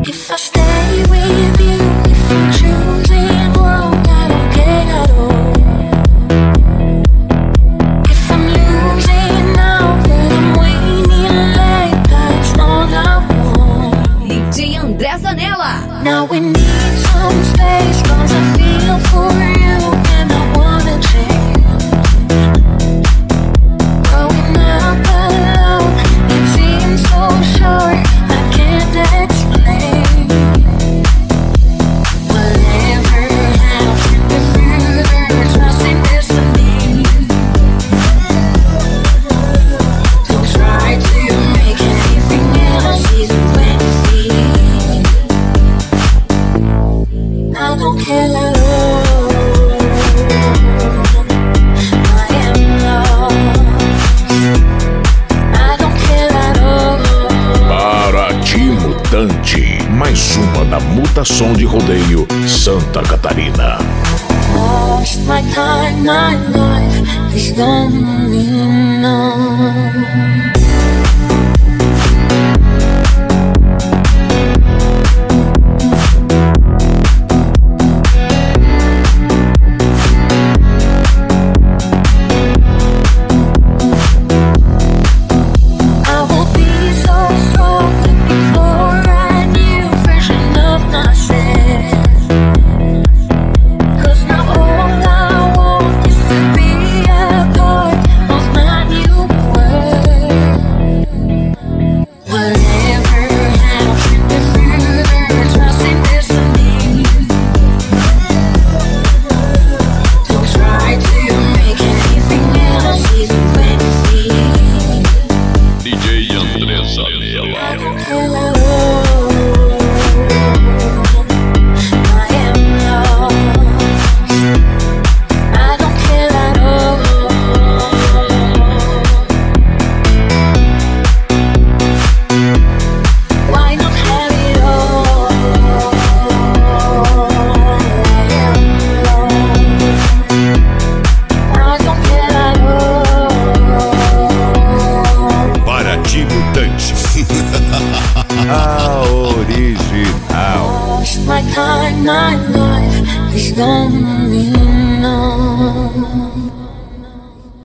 If I stay with you, if I'm choosing wrong, I don't care at all. If I'm losing now, then I'm winning late. That's all I want. DJ André Zanella. Now we need some space, 'cause I feel for you and I wanna change. Growing up alone, it seems so short, I can't explain. Whatever happened to further trust in destiny? Don't try to make anything else easy when you see. I don't care at all. I am lost. I don't care at all. Paraty Mutante, mais uma da Mutação de Rodeio Santa Catarina. Lost my time, my life is gone enough. A original. Lost my time, my life is gone.